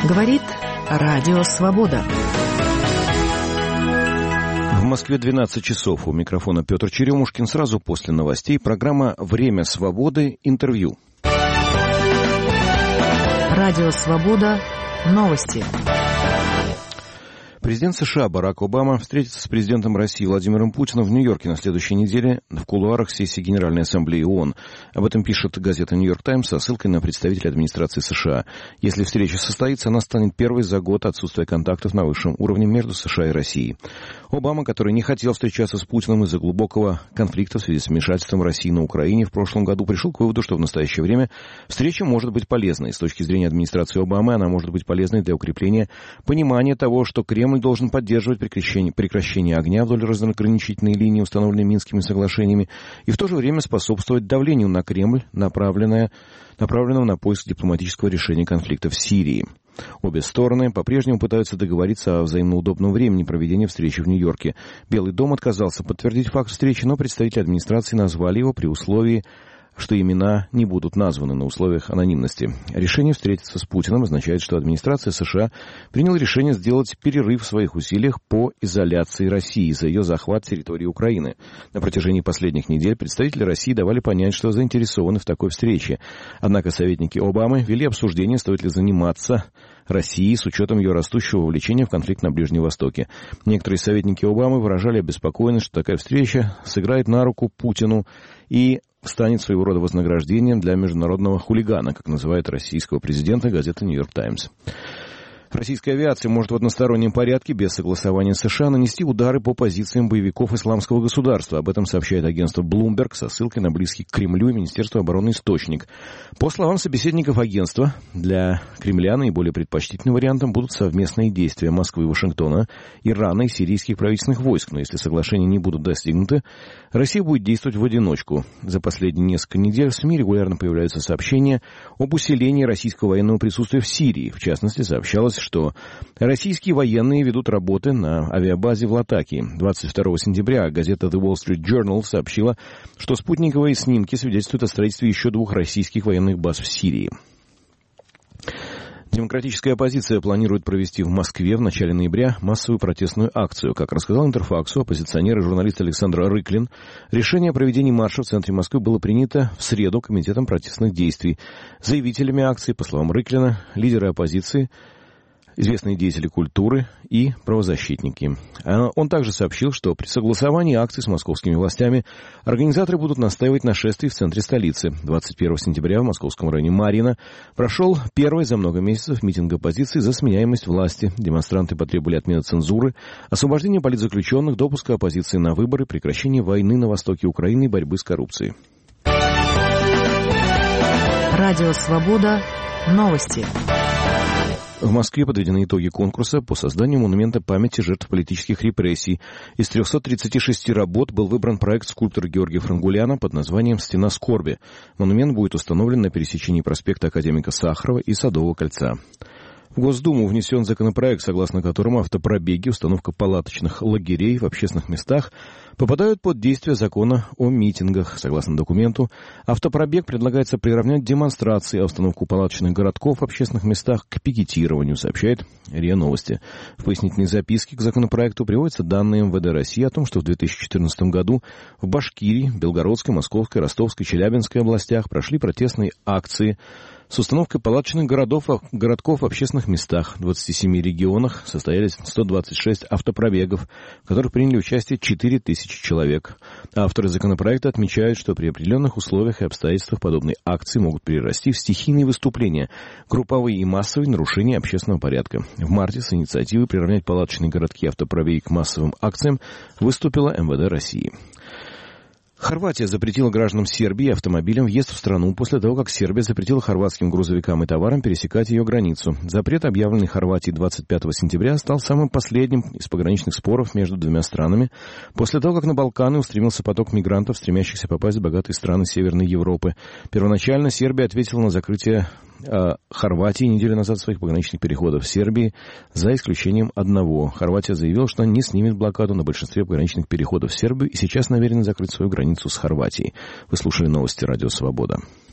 Говорит Радио Свобода. В Москве 12 часов. У микрофона Петр Черемушкин. Сразу после новостей программа «Время свободы. Интервью». Радио Свобода. Новости. Президент США Барак Обама встретится с президентом России Владимиром Путиным в Нью-Йорке на следующей неделе в кулуарах сессии Генеральной Ассамблеи ООН. Об этом пишет газета «Нью-Йорк Таймс» со ссылкой на представителя администрации США. Если встреча состоится, она станет первой за год отсутствия контактов на высшем уровне между США и Россией. Обама, который не хотел встречаться с Путиным из-за глубокого конфликта в связи с вмешательством России на Украине в прошлом году, пришел к выводу, что в настоящее время встреча может быть полезной. С точки зрения администрации Обамы она может быть полезной для укрепления понимания того, что Кремль должен поддерживать прекращение огня вдоль разграничительной линии, установленной Минскими соглашениями, и в то же время способствовать давлению на Кремль, направленному на поиск дипломатического решения конфликта в Сирии. Обе стороны по-прежнему пытаются договориться о взаимно удобном времени проведения встречи в Нью-Йорке. Белый дом отказался подтвердить факт встречи, но представители администрации назвали его при условии, что имена не будут названы на условиях анонимности. Решение встретиться с Путиным означает, что администрация США приняла решение сделать перерыв в своих усилиях по изоляции России за ее захват территории Украины. На протяжении последних недель представители России давали понять, что заинтересованы в такой встрече. Однако советники Обамы вели обсуждение, стоит ли заниматься России с учетом ее растущего вовлечения в конфликт на Ближнем Востоке. Некоторые советники Обамы выражали обеспокоенность, что такая встреча сыграет на руку Путину и станет своего рода вознаграждением для международного хулигана, как называет российского президента газета «Нью-Йорк Таймс». Российская авиация может в одностороннем порядке, без согласования с США, нанести удары по позициям боевиков исламского государства. Об этом сообщает агентство Bloomberg со ссылкой на близкий к Кремлю и Министерство обороны источник. По словам собеседников агентства, для Кремля наиболее предпочтительным вариантом будут совместные действия Москвы и Вашингтона, Ирана и сирийских правительственных войск. Но если соглашения не будут достигнуты, Россия будет действовать в одиночку. За последние несколько недель в СМИ регулярно появляются сообщения об усилении российского военного присутствия в Сирии. В частности, сообщалось, что российские военные ведут работы на авиабазе в Латакии. 22 сентября газета The Wall Street Journal сообщила, что спутниковые снимки свидетельствуют о строительстве еще 2 российских военных баз в Сирии. Демократическая оппозиция планирует провести в Москве в начале ноября массовую протестную акцию. Как рассказал Интерфаксу оппозиционер и журналист Александр Рыклин, решение о проведении марша в центре Москвы было принято в среду Комитетом протестных действий. Заявителями акции, по словам Рыклина, лидеры оппозиции, известные деятели культуры и правозащитники. Он также сообщил, что при согласовании акций с московскими властями организаторы будут настаивать на шествии в центре столицы. 21 сентября в московском районе Марьино прошел первый за много месяцев митинг оппозиции за сменяемость власти. Демонстранты потребовали отмены цензуры, освобождения политзаключенных, допуска оппозиции на выборы, прекращения войны на востоке Украины и борьбы с коррупцией. Радио Свобода. Новости. В Москве подведены итоги конкурса по созданию монумента памяти жертв политических репрессий. Из 336 работ был выбран проект скульптора Георгия Франгуляна под названием «Стена скорби». Монумент будет установлен на пересечении проспекта Академика Сахарова и Садового кольца. В Госдуму внесен законопроект, согласно которому автопробеги, установка палаточных лагерей в общественных местах попадают под действие закона о митингах. Согласно документу, автопробег предлагается приравнять демонстрации, а установку палаточных городков в общественных местах к пикетированию, сообщает РИА Новости. В пояснительной записке к законопроекту приводятся данные МВД России о том, что в 2014 году в Башкирии, Белгородской, Московской, Ростовской, Челябинской областях прошли протестные акции с установкой палаточных городков в общественных местах. В 27 регионах состоялись 126 автопробегов, в которых приняли участие 4000 человек. Авторы законопроекта отмечают, что при определенных условиях и обстоятельствах подобные акции могут перерасти в стихийные выступления, групповые и массовые нарушения общественного порядка. В марте с инициативой приравнять палаточные городки и автопробеги к массовым акциям выступила МВД России. Хорватия запретила гражданам Сербии и автомобилям въезд в страну после того, как Сербия запретила хорватским грузовикам и товарам пересекать ее границу. Запрет, объявленный Хорватией 25 сентября, стал самым последним из пограничных споров между двумя странами, после того, как на Балканы устремился поток мигрантов, стремящихся попасть в богатые страны Северной Европы. Первоначально Сербия ответила на закрытие Хорватии неделю назад своих пограничных переходов в Сербии, за исключением одного. Хорватия заявила, что не снимет блокаду на большинстве пограничных переходов в Сербию и сейчас намерена закрыть свою границу с Хорватией. Вы слушали новости Радио Свобода.